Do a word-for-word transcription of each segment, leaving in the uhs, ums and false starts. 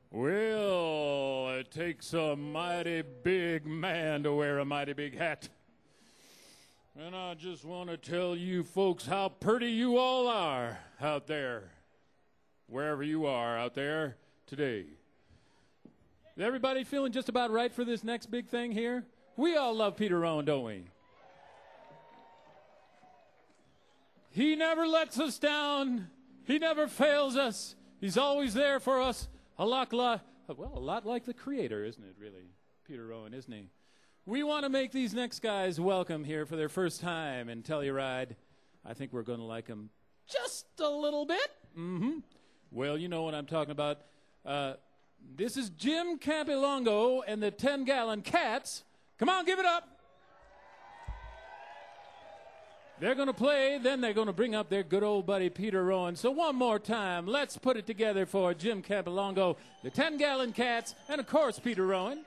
Well, it takes a mighty big man to wear a mighty big hat. And I just want to tell you folks how pretty you all are out there, wherever you are out there today. Is everybody feeling just about right for this next big thing here? We all love Peter Rowan, don't we? He never lets us down. He never fails us. He's always there for us. A lot, well, a lot like the Creator, isn't it, really? Peter Rowan, isn't he? We want to make these next guys welcome here for their first time in Telluride. I think we're going to like them just a little bit. Mm-hmm. Well, you know what I'm talking about. Uh, this is Jim Campilongo and the ten-Gallon Cats. Come on, give it up. They're going to play, then they're going to bring up their good old buddy Peter Rowan. So one more time, let's put it together for Jim Campilongo, the ten-Gallon Cats, and of course Peter Rowan.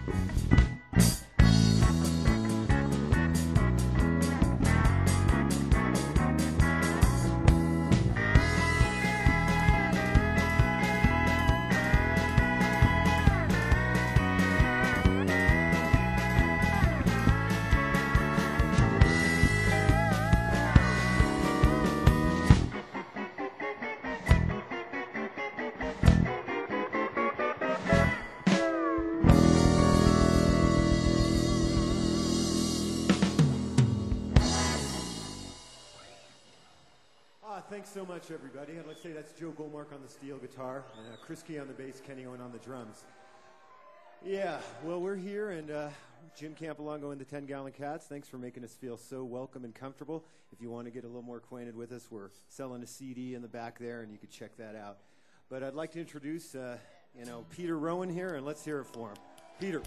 Thanks so much, everybody. I'd like to say that's Joe Goldmark on the steel guitar, and uh, Chris Key on the bass, Kenny Owen on the drums. Yeah, well, we're here, and uh, Jim Campolongo and the ten Gallon Cats. Thanks for making us feel so welcome and comfortable. If you want to get a little more acquainted with us, we're selling a C D in the back there, and you can check that out. But I'd like to introduce, uh, you know, Peter Rowan here, and let's hear it for him. Peter.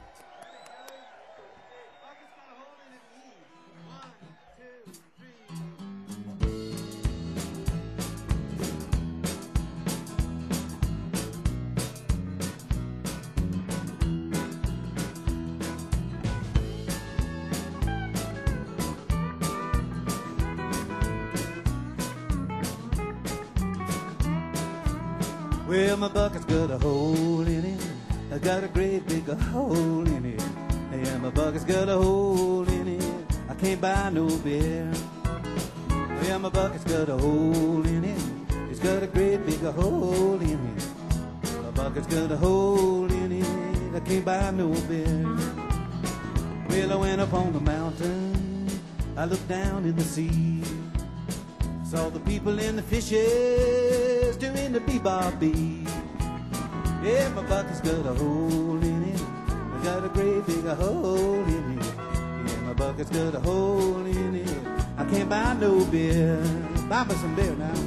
Well, my bucket's got a hole in it. I got a great big hole in it. Yeah, my bucket's got a hole in it. I can't buy no beer. Yeah, my bucket's got a hole in it. It's got a great big hole in it. My bucket's got a hole in it. I can't buy no beer. Well, I went up on the mountain. I looked down in the sea. Saw the people and the fishes doing the bebop beat. Yeah, my bucket's got a hole in it. I got a great big hole in it. Yeah, my bucket's got a hole in it. I can't buy no beer. Buy me some beer now.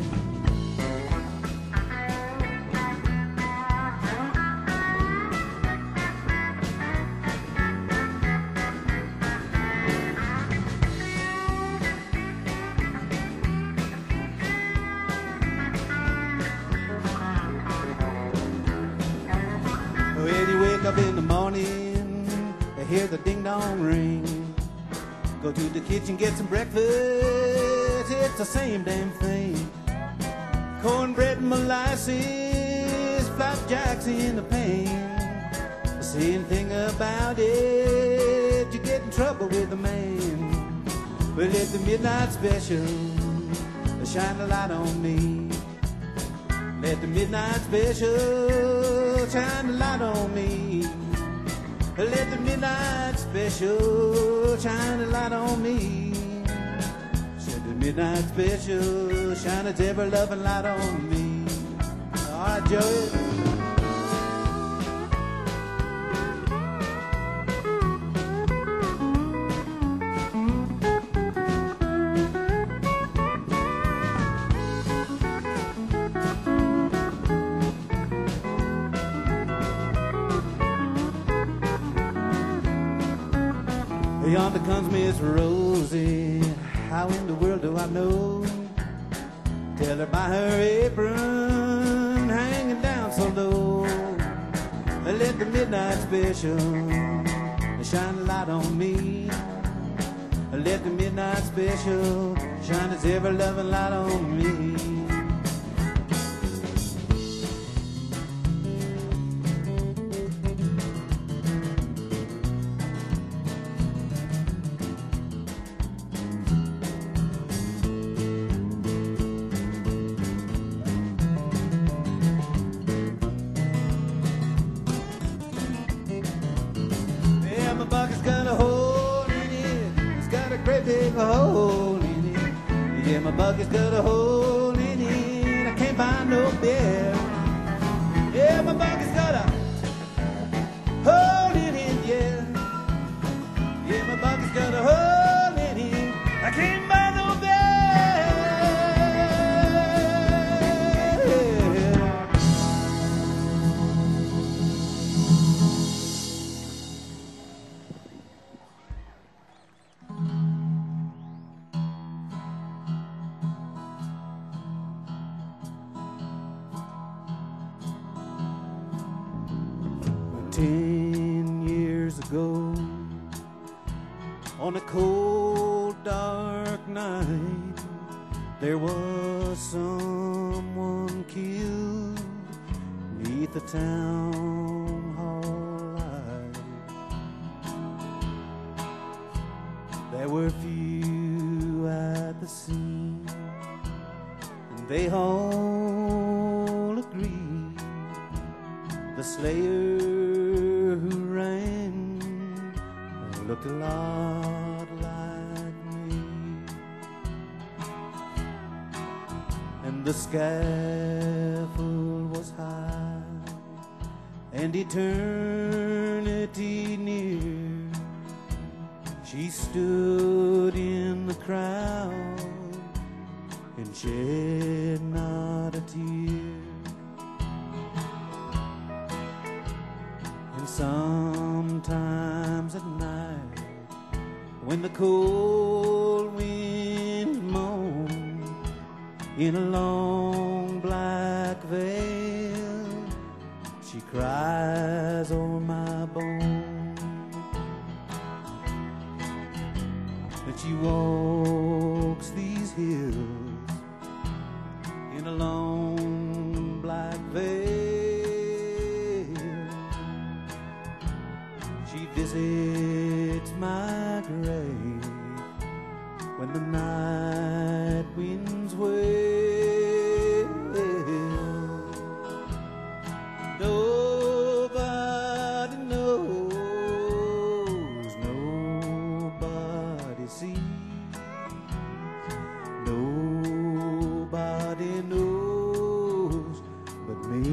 Up in the morning, I hear the ding-dong ring. Go to the kitchen, get some breakfast, it's the same damn thing. Cornbread and molasses, flapjacks in the pan. Say anything about it, you get in trouble with the man. Well, it's the midnight special, shine a light on me. Let the midnight special shine a light on me. Let the midnight special shine a light on me. Let the midnight special shine its ever loving light on me. All right, Joey. Yonder comes Miss Rosie. How in the world do I know? Tell her by her apron hanging down so low. Let the midnight special shine a light on me. Let the midnight special shine its ever loving light on me. Hole in it. Yeah, my bucket's got a hole in it. I can't buy no beer. Yeah, my bucket's got a hole in it, yeah. Yeah, my bucket's got a hole in it. I can't buy no beer. Ten years ago, on a cold, dark night, there was someone killed neath the town hall light. There were few at the scene, and they all agreed the slayer who ran looked a lot like me. And the scaffold was high and eternity near. She stood in the crowd and shed not a tear. And sometimes at night, when the cold wind moaned in a long black veil, she cries o'er my bones. But she walks these hills in a long black veil. She visits my grave when the night winds wail. Nobody knows, nobody sees, nobody knows but me.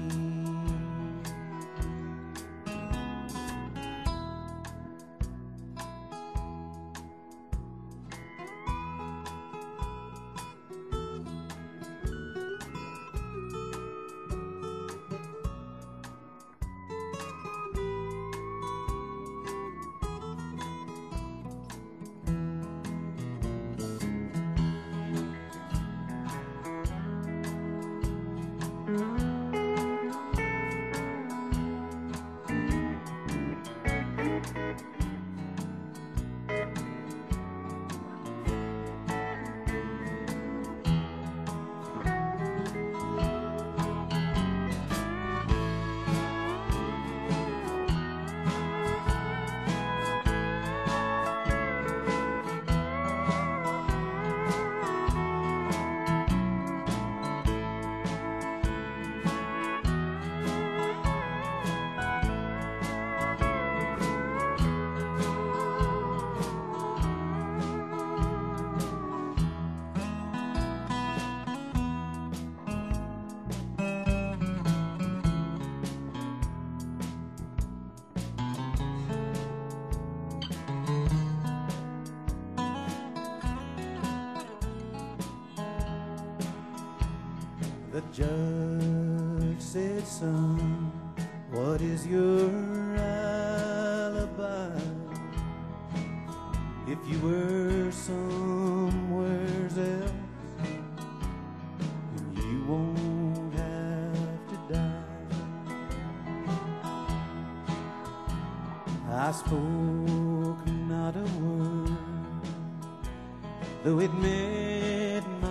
The judge said, son, what is your alibi? If you were somewhere else, then you won't have to die. I spoke not a word, though it meant my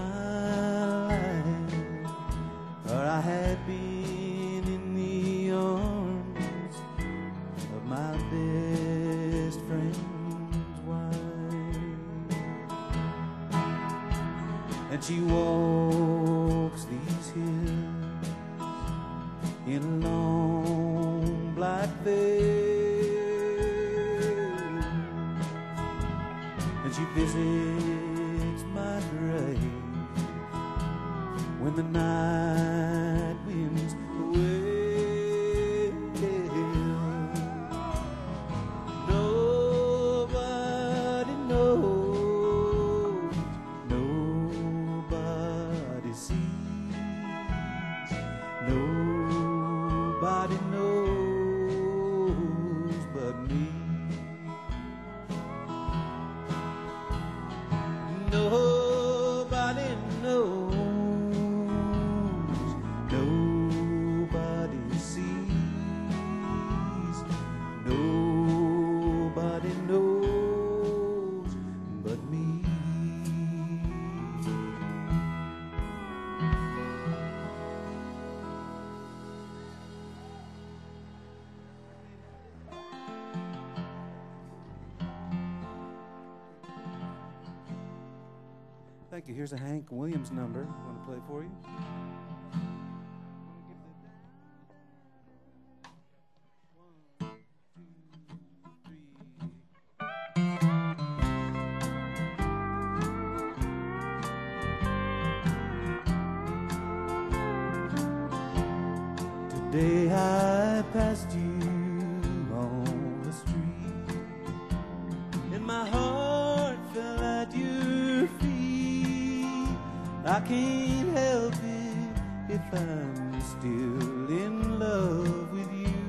I had been in the arms of my best friend's wife, and she walks these hills in a long black veil, and she visits my grave when the night winds wail. Nobody knows, nobody sees, nobody knows but me. Nobody knows, nobody sees, nobody Thank you. Here's a Hank Williams number I want to play for you. Today I passed you on the street, and my heart fell at your feet. I can't help it if I'm still in love with you.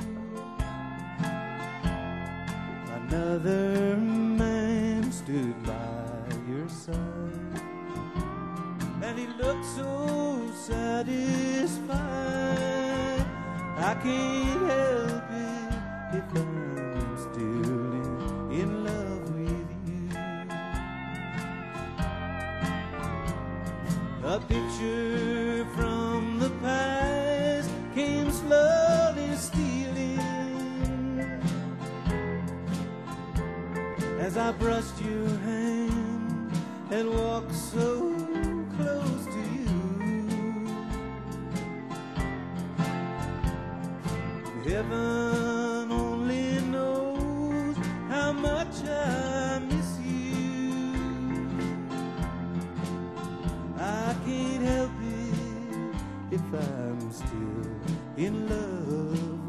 Another man stood by your side, and he looked so satisfied. I can't help it if I'm still in, in love with you. A picture from the past came slowly stealing as I brushed your hand and walked so close to you. Heaven only knows how much I miss you. I can't help it if I'm still in love with you.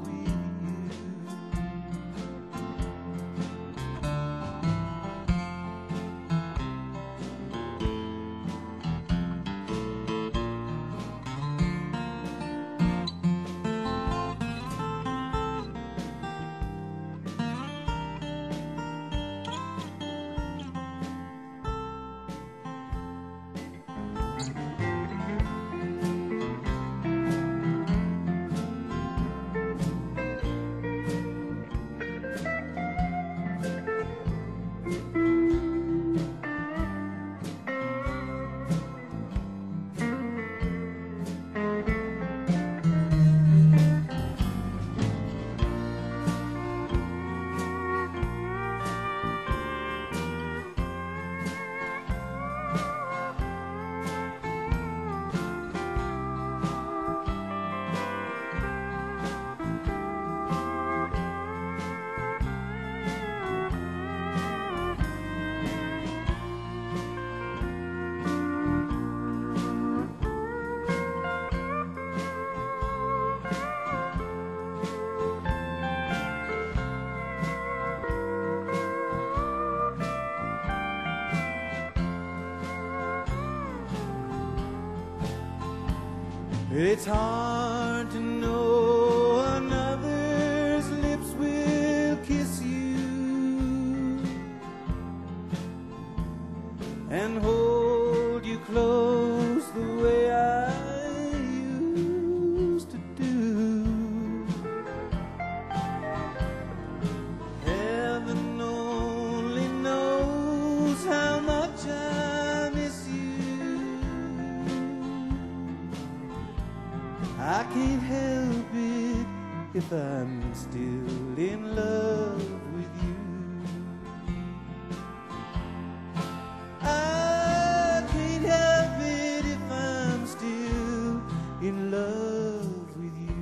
It's hard to know another's lips will kiss you and hold you close the way I used to do. Heaven only knows how much I miss you. I can't help it if I'm still in love with you. I can't help it if I'm still in love with you.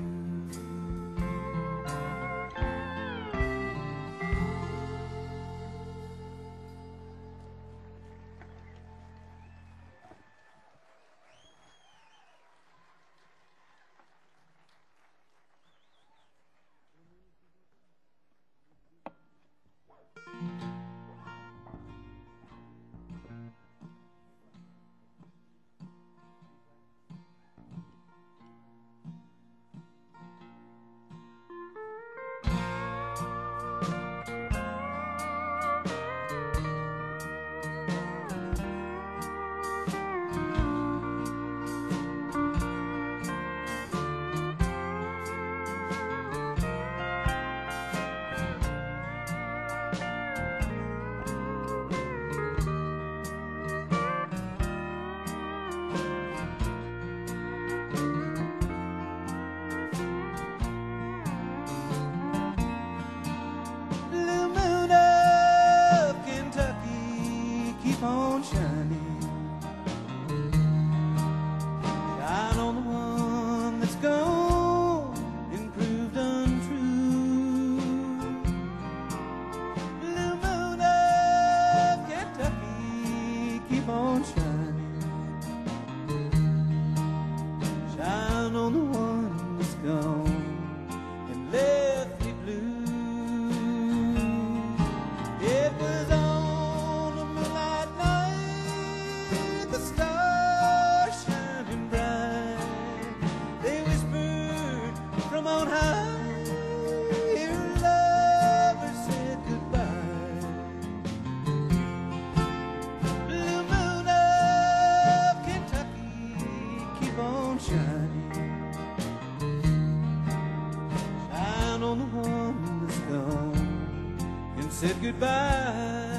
said goodbye.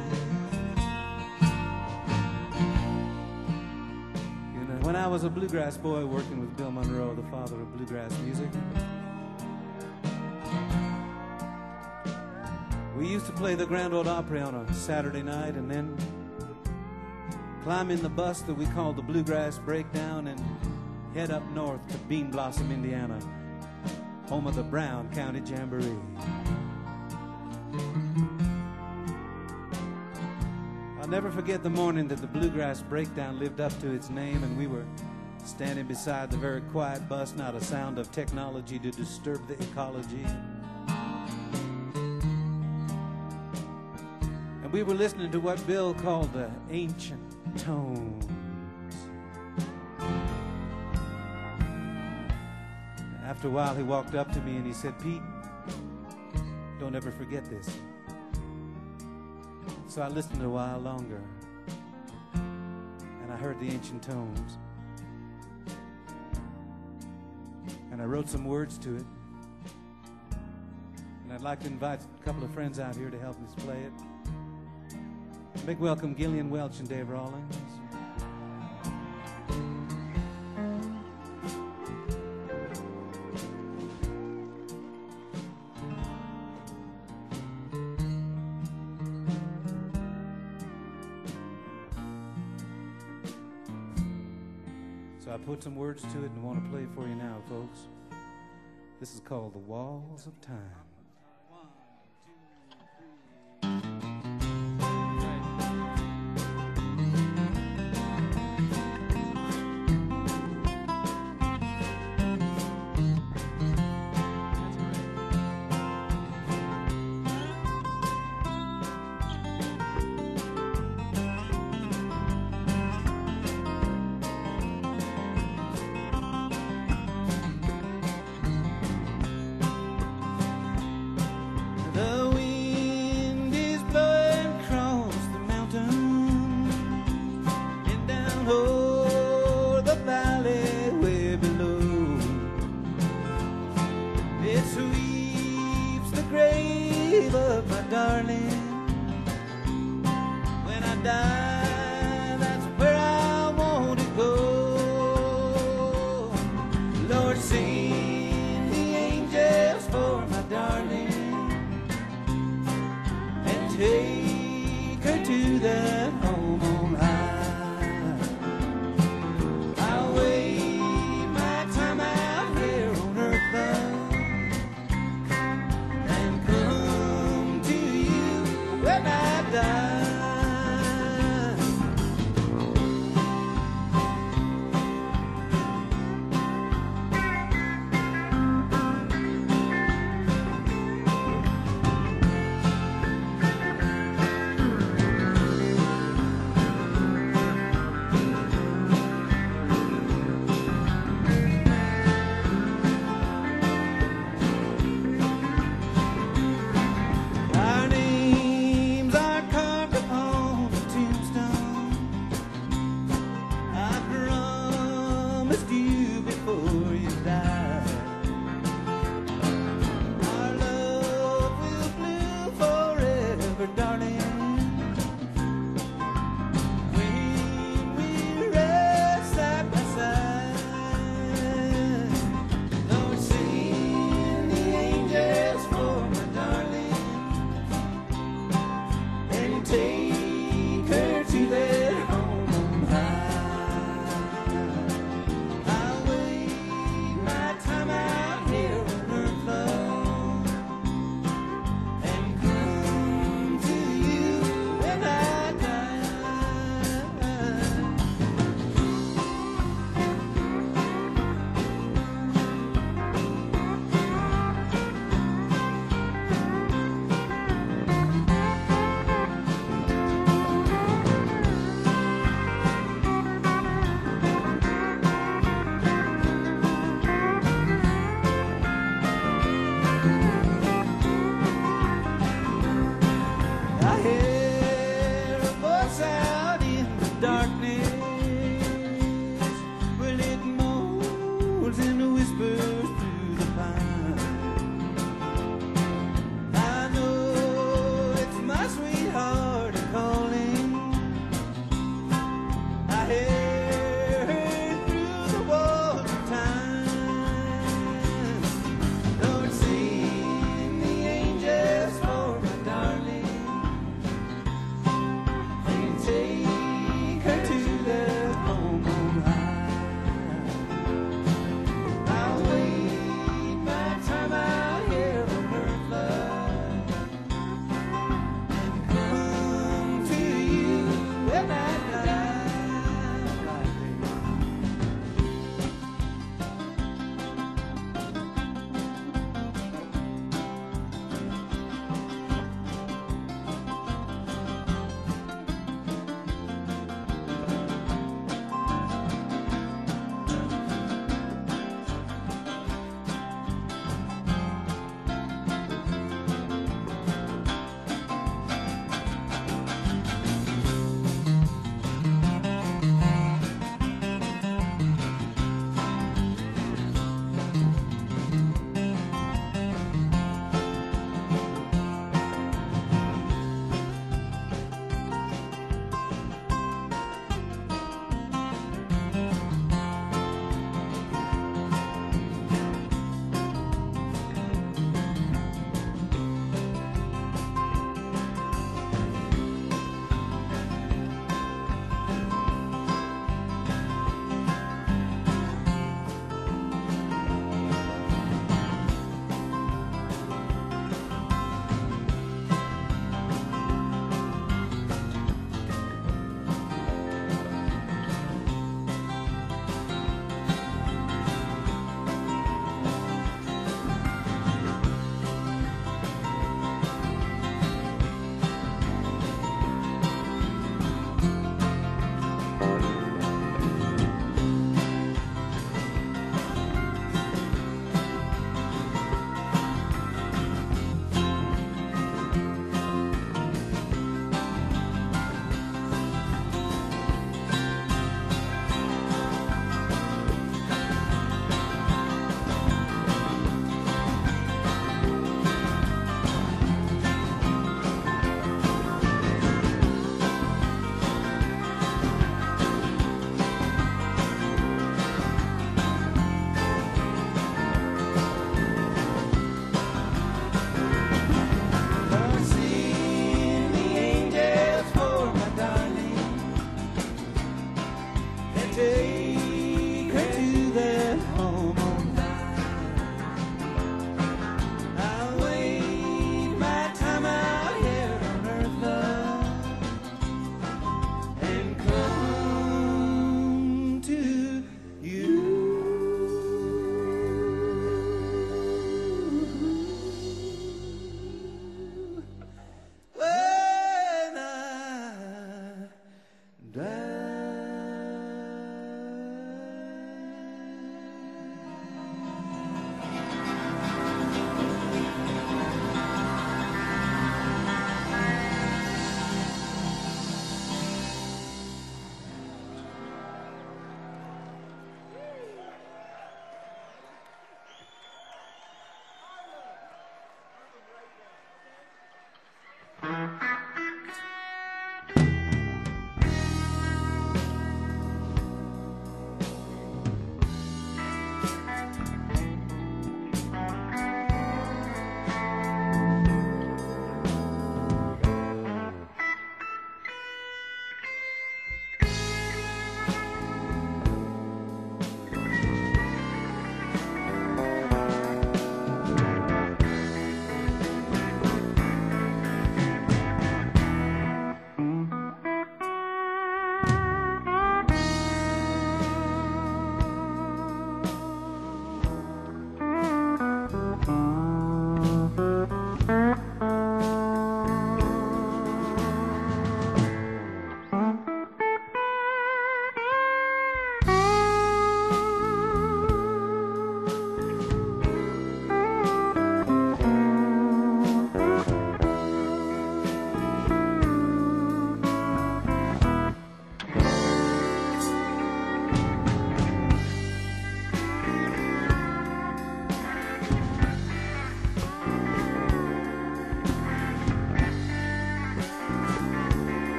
You know, when I was a bluegrass boy working with Bill Monroe, the father of bluegrass music, we used to play the Grand Ole Opry on a Saturday night and then climb in the bus that we called the Bluegrass Breakdown and head up north to Bean Blossom, Indiana, home of the Brown County Jamboree. I'll never forget the morning that the Bluegrass Breakdown lived up to its name, and we were standing beside the very quiet bus, not a sound of technology to disturb the ecology. And we were listening to what Bill called the ancient tones. After a while, he walked up to me and he said, "Pete, don't ever forget this." So I listened a while longer, and I heard the ancient tones. And I wrote some words to it. And I'd like to invite a couple of friends out here to help us play it. Big welcome, Gillian Welch and Dave Rawlings. So I put some words to it and want to play it for you now, folks. This is called The Walls of Time. When I die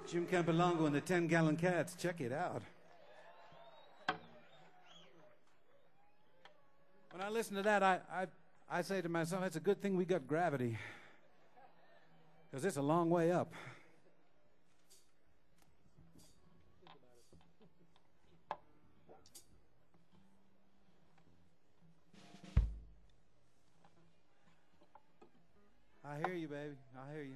Jim Campolongo and the Ten Gallon Cats. Check it out. When I listen to that, I, I, I say to myself, it's a good thing we got gravity, because it's a long way up. I hear you, baby. I hear you.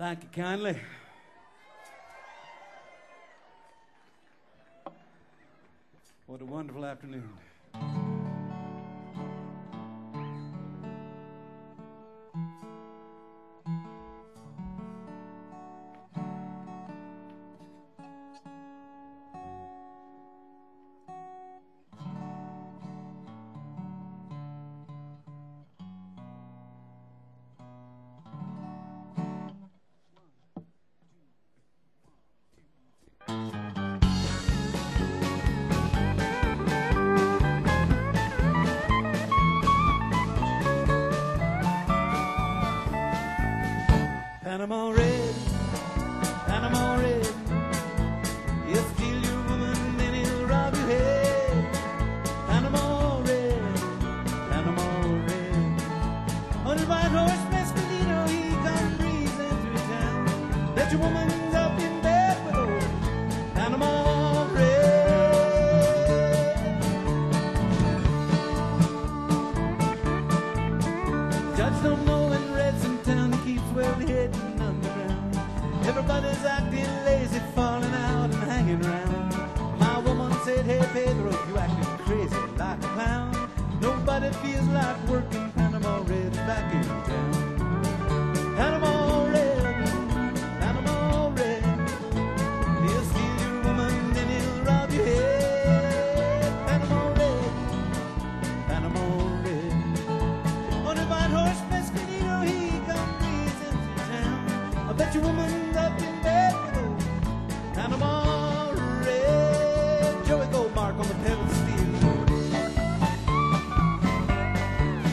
Thank you kindly. What a wonderful afternoon. Panama red, Panama red. He'll steal your woman, then he'll rob your head. Panama red, Panama red. On his white horse, Mescalino, he comes breezing through town. Bet your woman's up in bed with old Panama red. Judge don't know when red's in town, he keeps well hidden. Everybody's acting lazy, falling out and hanging around. My woman said, hey Pedro, you acting crazy like a clown. Nobody feels like working. Panama red is back in town. Panama red, Panama red. He'll steal your woman, then he'll rob your head. Panama red, Panama red. On a white horse, Mescalino, he comes breezing through town. I bet your woman up in bed with old Panama red. Joey Goldmark on the pedal steel.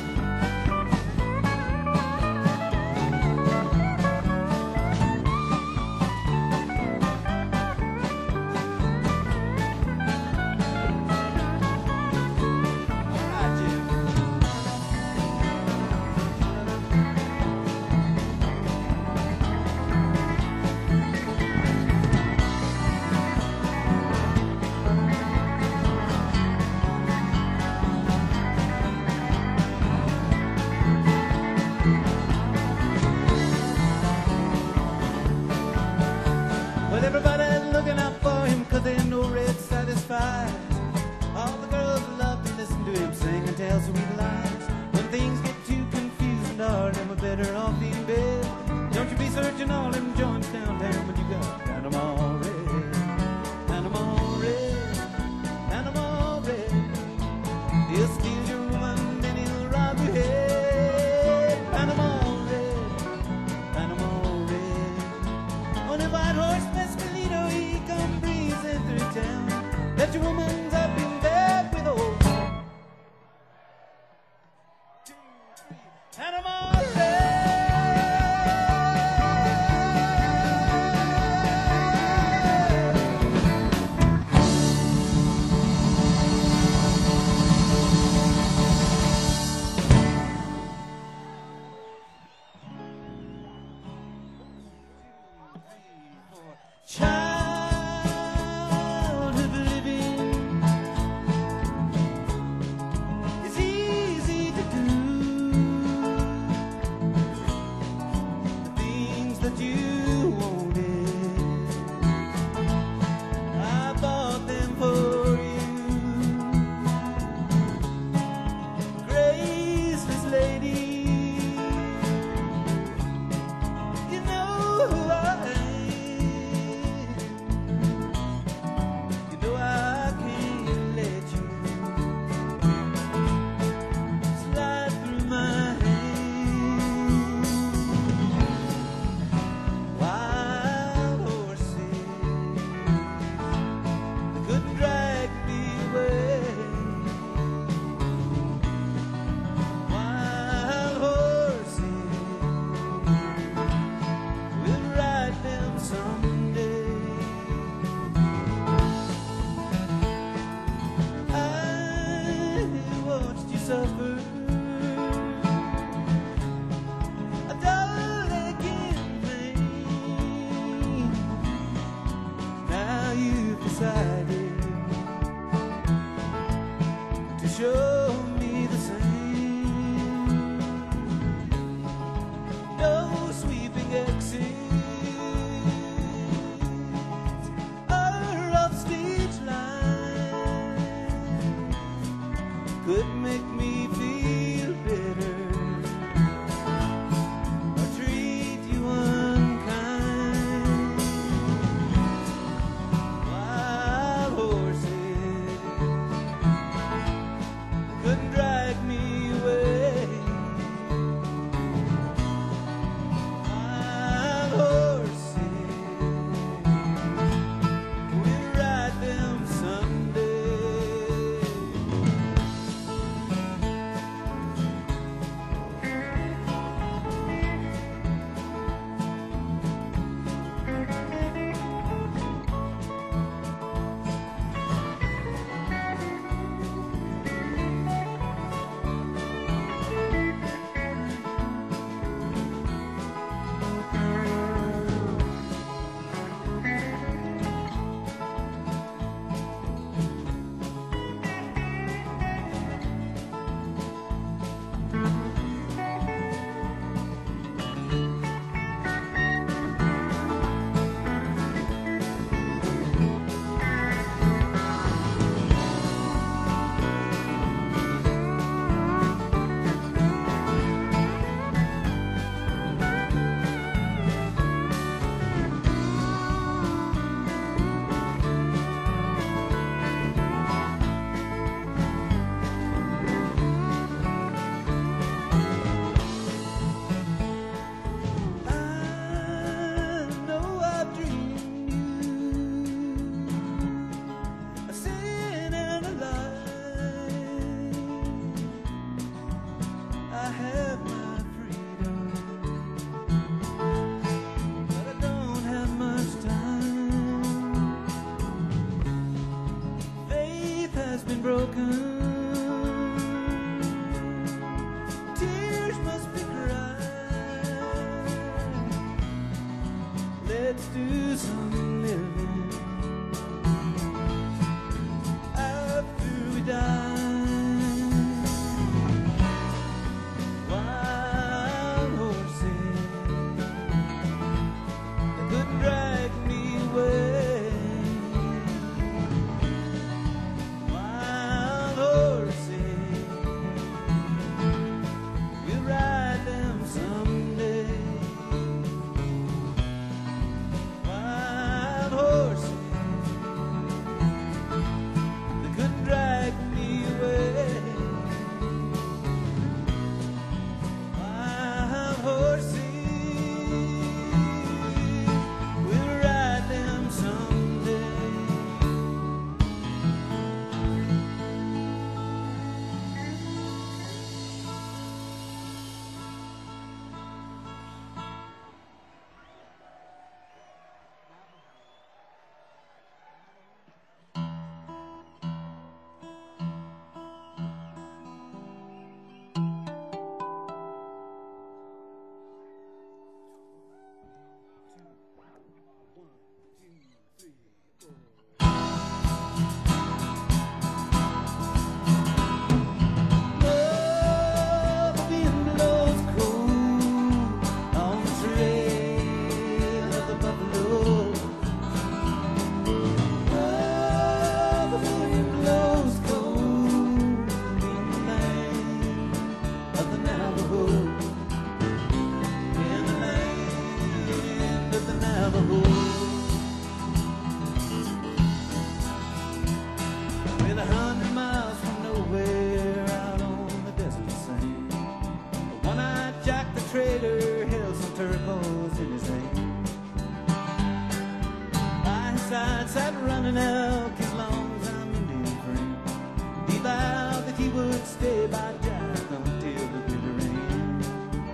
an elk as long as I'm Indian friend. He vowed that he would stay by Jack until the bitter end.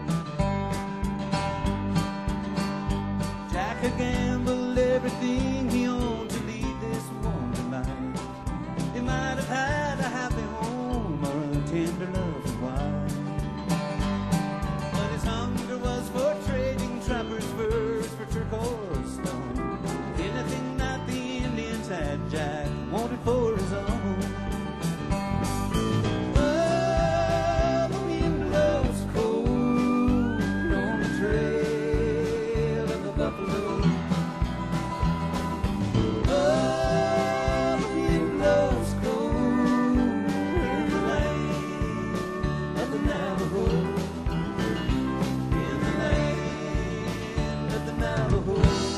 Jack had gambled everything he owned to lead this woman life. He might have had a happy home or a tender loving wife, but his hunger was for trading trappers' furs for turquoise stone. Anything that the Indians had, Jack wanted for his own. Oh, the wind blows cold on the trail of the buffalo. Oh, the wind blows cold in the land of the Navajo. In the land of the Navajo.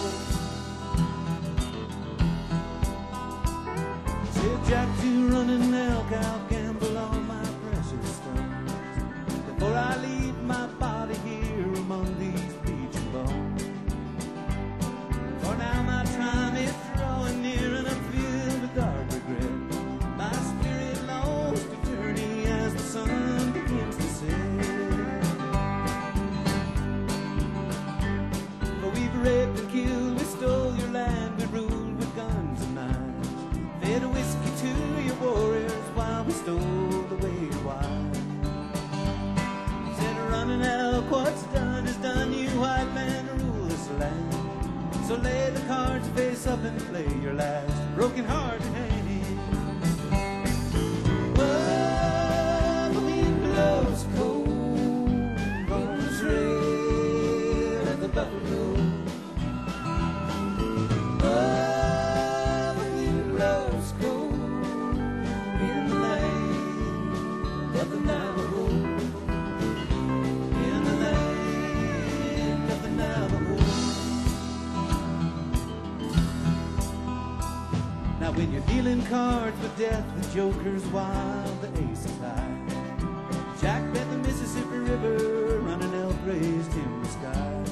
Said Jack to run an elk, I'll gamble all my precious stones before I leave my body here among these beach bones. For now my time is drawing near and I'm filled with dark regret. My spirit longs to journey as the sun begins to set. For we've raped and killed, we stole your land, we ruled with guns and knives, fed whiskey to your warriors while we stole away your wives. Said running elk, what's done is done, you white man rule this land. So lay the cards face up and play your last broken heart in hand. Well, the wind blows cold on the trail of the buffalo. Oh, the wind blows cold in the land of the Navajo. In the land of the Navajo. Now when you're dealing cards with death, the joker's wild, the ace is high. Jack bet the Mississippi River, running elk raised him the sky.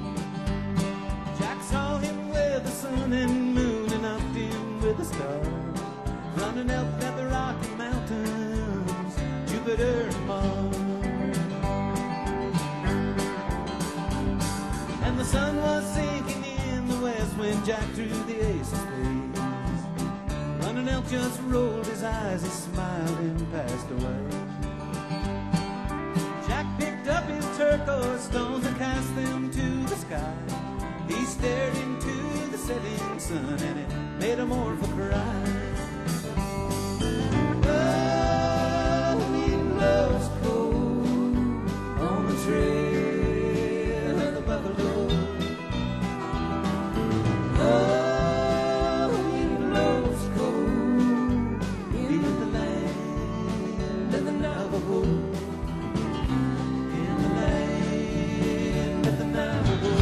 Jack saw him with the sun and moon and upped him with the stars. Running elk at the Rocky Mountains, Jupiter and Mars. And the sun was sinking in the west when Jack drew the ace of spades. Running elk just rolled his eyes, he smiled and passed away. Jack picked up his turquoise stones and cast them to the sky. He stared into the setting sun and it made a mournful cry. Oh, the wind blows cold on the trail of the buffalo. Oh, the wind blows cold in the land of the Navajo. In the land of the Navajo.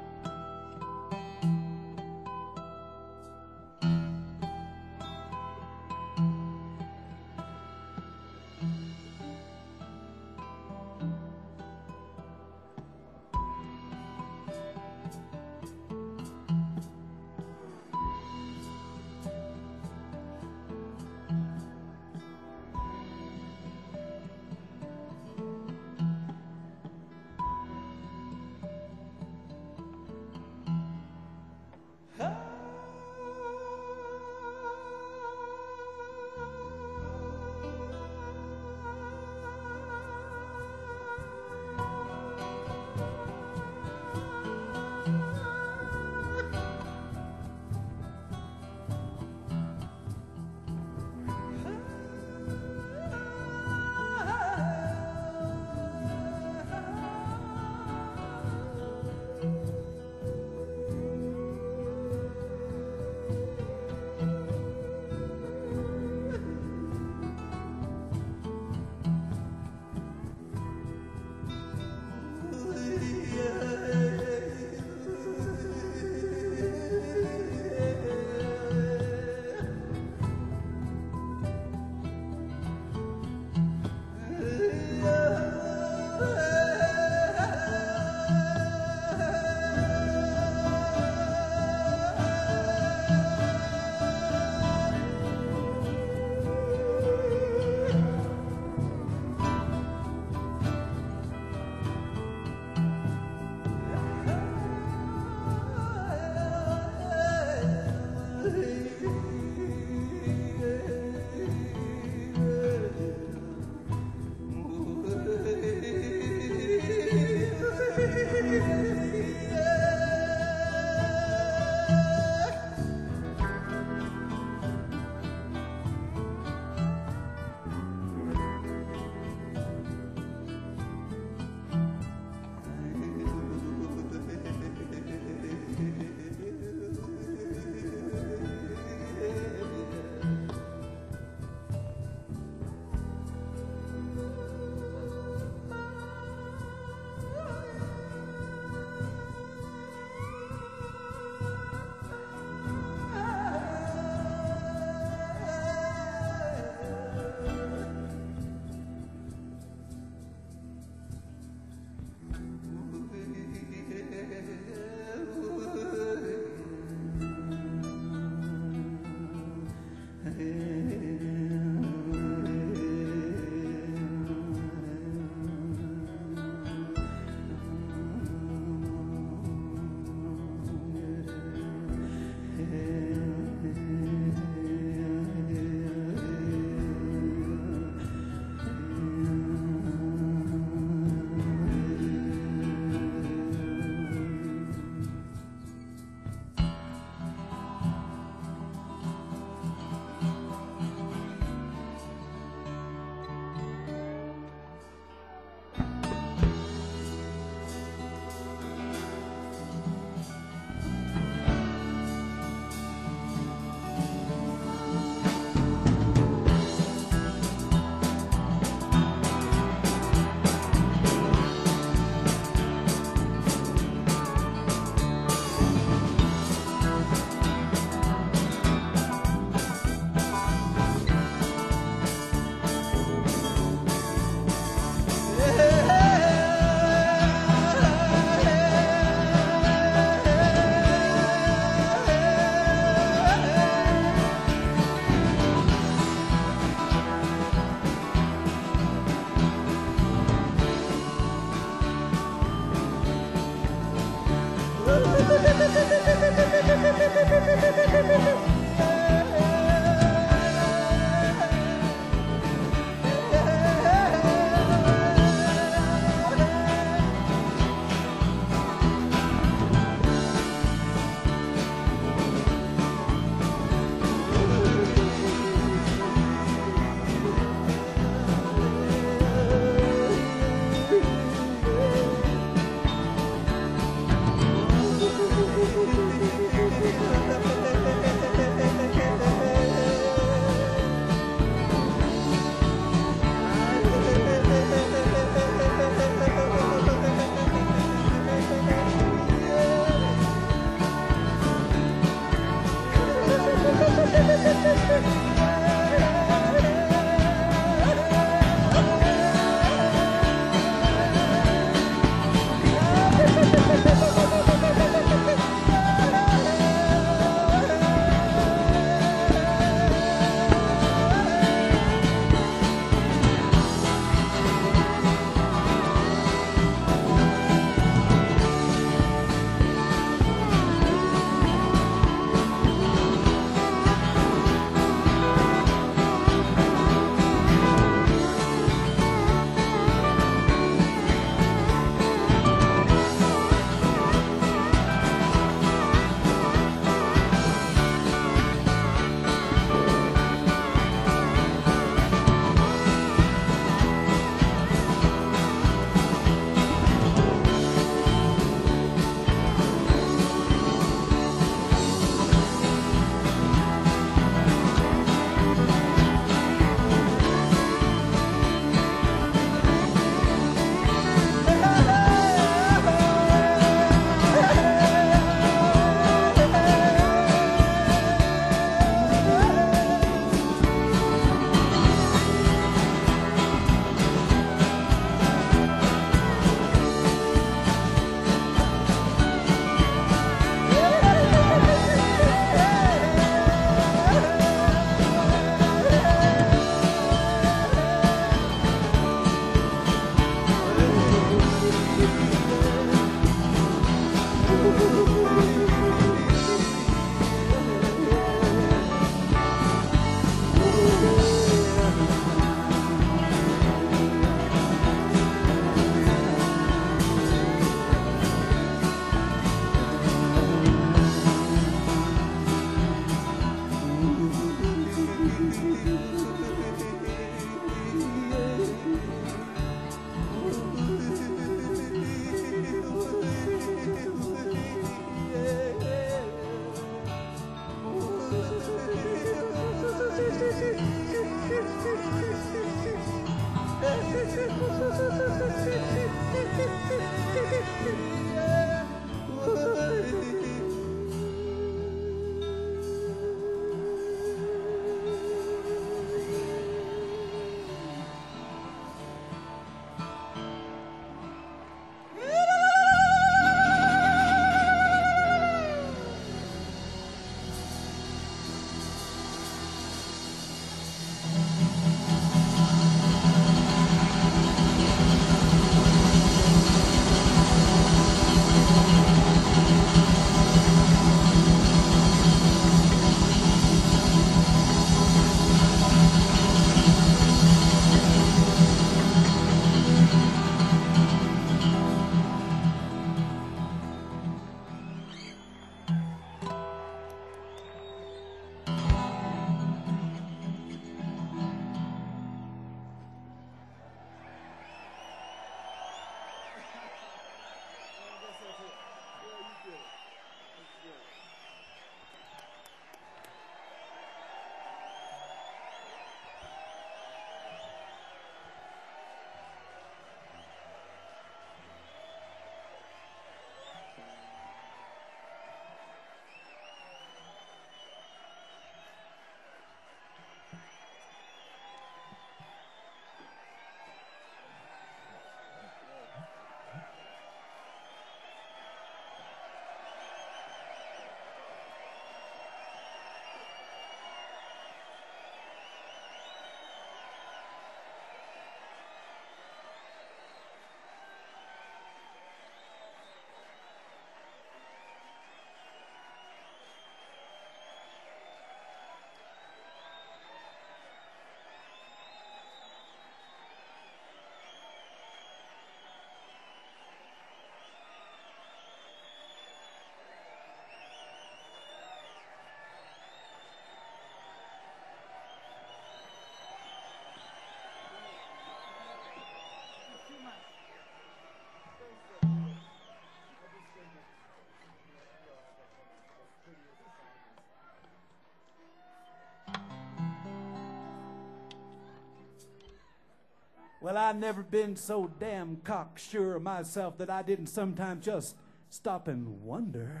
Well, I've never been so damn cocksure of myself that I didn't sometimes just stop and wonder.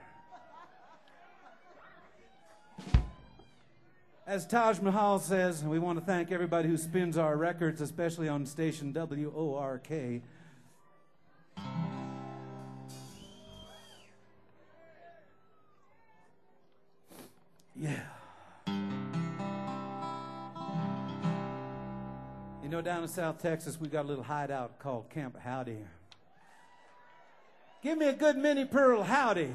As Taj Mahal says, we want to thank everybody who spins our records, especially on station W O R K. Yeah. You know, down in South Texas, we got a little hideout called Camp Howdy. Give me a good mini pearl howdy.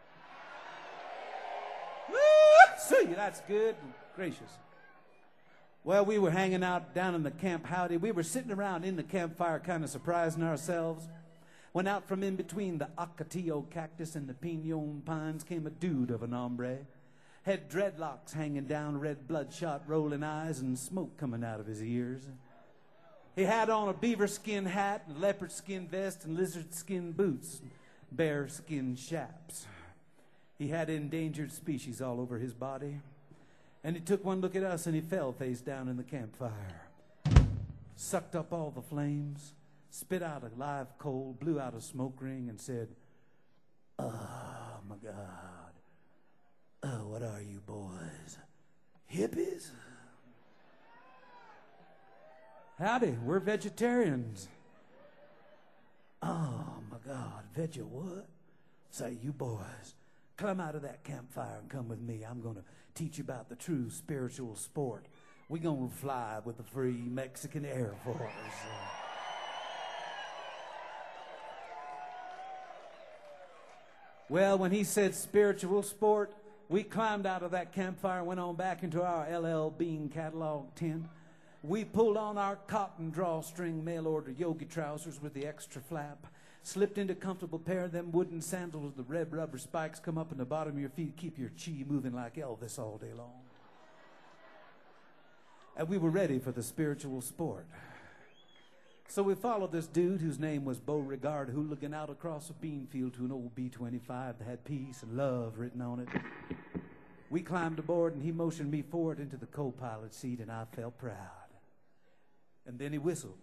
Woo! See, that's good and gracious. Well, we were hanging out down in the Camp Howdy. We were sitting around in the campfire kind of surprising ourselves. When out from in between the Ocotillo cactus and the pinon pines came a dude of an hombre. Had dreadlocks hanging down, red bloodshot rolling eyes, and smoke coming out of his ears. He had on a beaver skin hat, and leopard skin vest, and lizard skin boots, bear skin chaps. He had endangered species all over his body. And he took one look at us, and he fell face down in the campfire. Sucked up all the flames, spit out a live coal, blew out a smoke ring, and said, "Oh, my God. Oh, what are you boys? Hippies?" Howdy, we're vegetarians. Oh, my God, veg what? Say, you boys, come out of that campfire and come with me. I'm going to teach you about the true spiritual sport. We're going to fly with the free Mexican Air Force. Well, when he said spiritual sport, we climbed out of that campfire and went on back into our L L Bean catalog tent. We pulled on our cotton drawstring mail-order yogi trousers with the extra flap, slipped into a comfortable pair of them wooden sandals with the red rubber spikes come up in the bottom of your feet, keep your chi moving like Elvis all day long. And we were ready for the spiritual sport. So we followed this dude whose name was Beauregard Hooligan out across a bean field to an old B twenty-five that had peace and love written on it. We climbed aboard and he motioned me forward into the co-pilot seat and I felt proud. And then he whistled.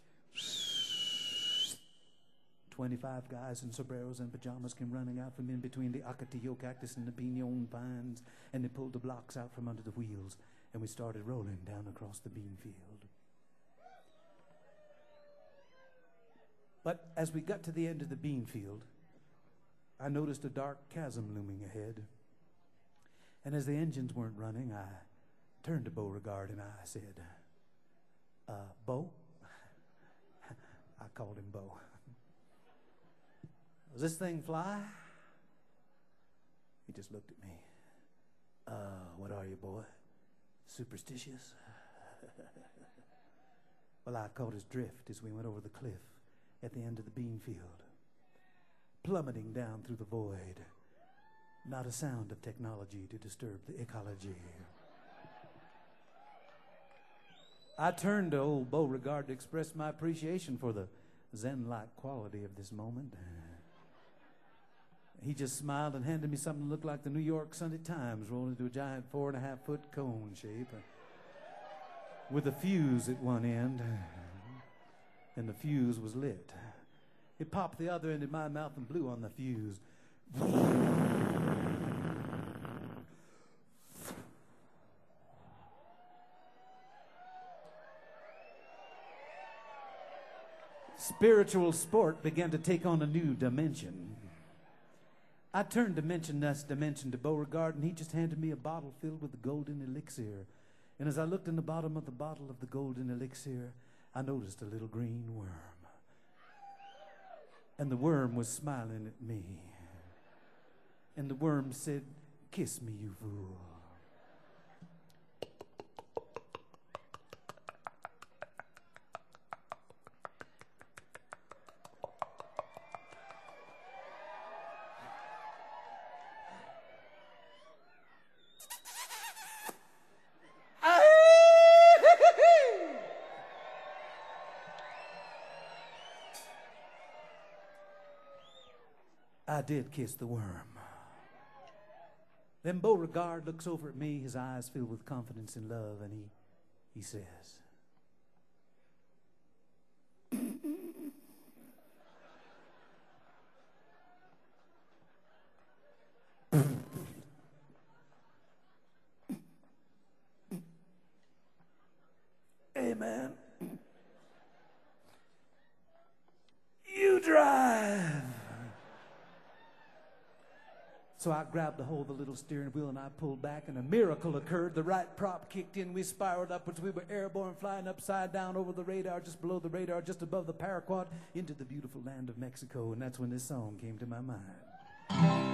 Twenty-five guys in sombreros and pajamas came running out from in between the Ocotillo cactus and the pinon pines, and they pulled the blocks out from under the wheels, and we started rolling down across the bean field. But as we got to the end of the bean field, I noticed a dark chasm looming ahead. And as the engines weren't running, I turned to Beauregard and I said, uh, Beau? I called him Beau. Does this thing fly? He just looked at me. Uh, what are you, boy? Superstitious? Well, I caught his drift as we went over the cliff at the end of the bean field, plummeting down through the void. Not a sound of technology to disturb the ecology. I turned to old Beauregard to express my appreciation for the zen-like quality of this moment. He just smiled and handed me something that looked like the New York Sunday Times rolled into a giant four and a half foot cone shape with a fuse at one end, and the fuse was lit. It popped the other end in my mouth and blew on the fuse. Spiritual sport began to take on a new dimension. I turned to mention this dimension to Beauregard, and he just handed me a bottle filled with the golden elixir. And as I looked in the bottom of the bottle of the golden elixir, I noticed a little green worm. And the worm was smiling at me. And the worm said, "Kiss me, you fool." I did kiss the worm. Then Beauregard looks over at me, his eyes filled with confidence and love, and he, he says, So I grabbed a hold of the little steering wheel and I pulled back, and a miracle occurred. The right prop kicked in. We spiraled upwards. We were airborne, flying upside down over the radar, just below the radar, just above the paraquat, into the beautiful land of Mexico. And that's when this song came to my mind.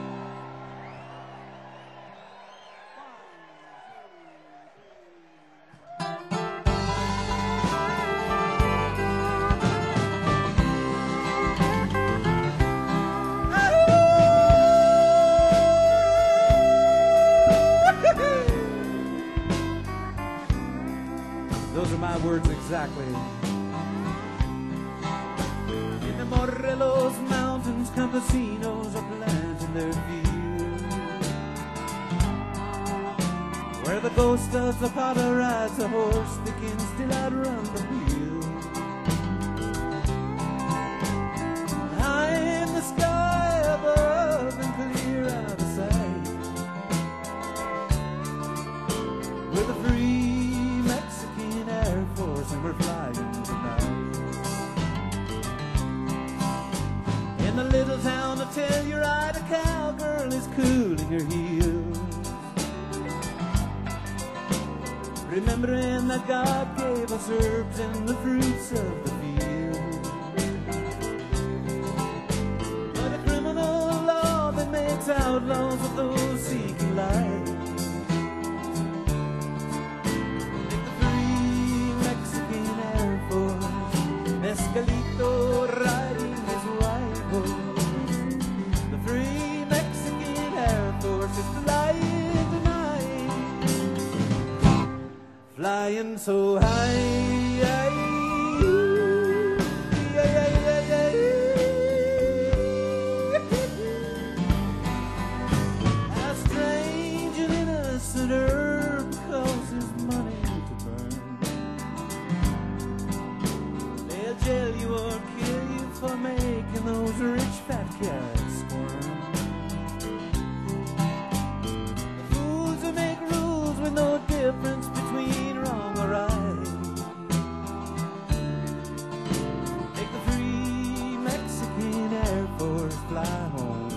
Those are my words exactly. In the Morelos Mountains, campesinos are planting their fields, where the ghost of Zapata rides a horse that can still outrun the wheel. High in the sky above and clear out of sight, with a free Air Force, and we're flying tonight. In the little town of Telluride, a cowgirl is cooling her heels, remembering that God gave us herbs and the fruits of the field. But a criminal law that makes outlaws of those seeking life. Mescalito riding his white horse. The free Mexican Air Force is flying tonight, flying so high. A strange and innocent herb causes money to burn. Jail you or kill you for making those rich fat cats squirm. The fools who make rules with no difference between wrong or right make the free Mexican Air Force fly home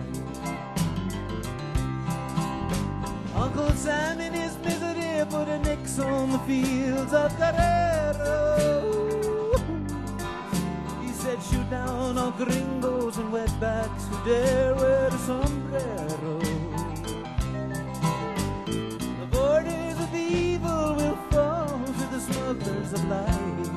tonight. Uncle Sam in his misery put a nix on the fields of Guerrero. Said shoot down all gringos and wetbacks who dare wear a sombrero. The borders of evil will fall to the smugglers of light,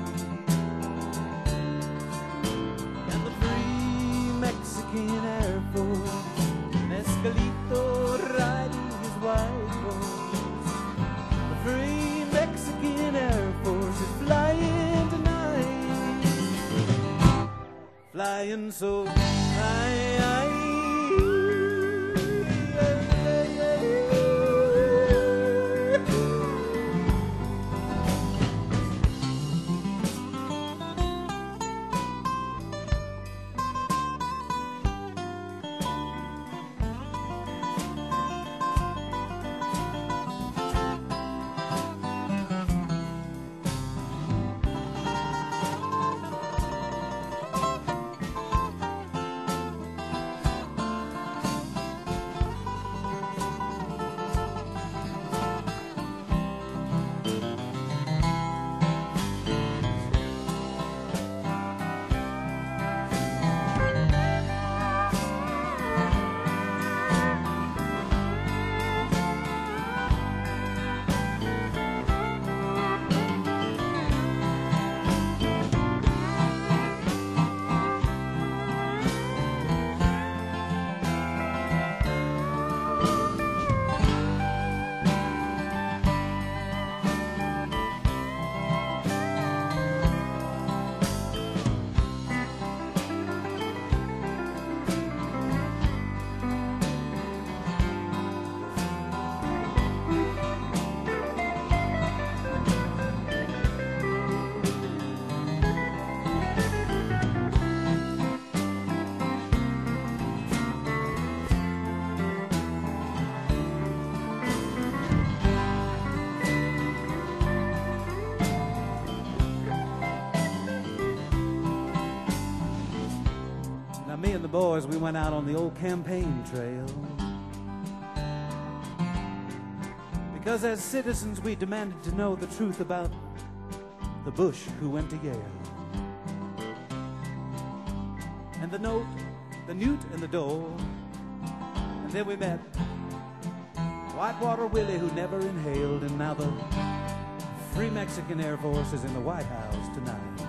and the free Mexican Air Force, Mescalito riding his white horse. The free Mexican Air Force is flying tonight, flying so high. Me and the boys, we went out on the old campaign trail. Because as citizens we demanded to know the truth about the Bush who went to Yale. And the note, the newt and the dole. And then we met Whitewater Willie who never inhaled, and now the Free Mexican Air Force is in the White House tonight.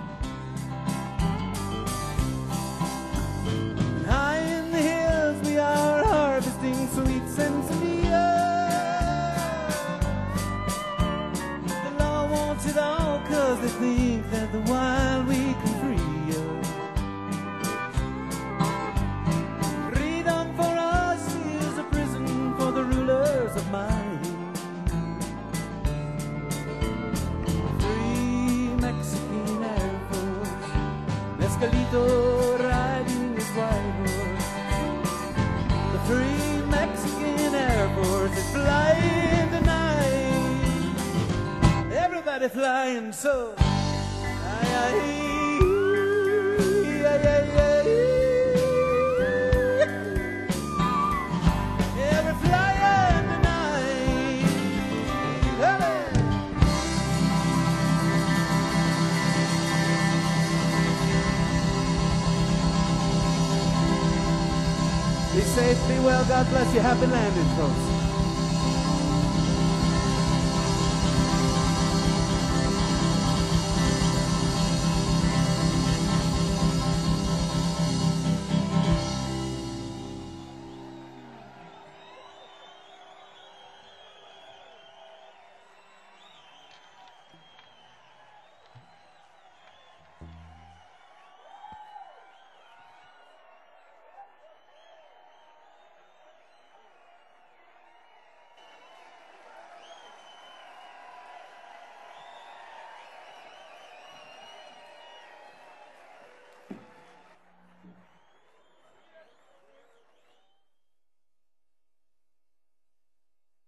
And high in the hills we are harvesting sweet Sansalia. The law wants it all cause they think that the wild we can free us. Freedom for us is a prison for the rulers of mind. Mescalito riding his white horse. The Free Mexican Air Force is flying tonight. Everybody flying so. Aye, aye, aye, aye, aye. Every flying tonight. Hey. Be safe, be well, God bless you, happy landing, folks.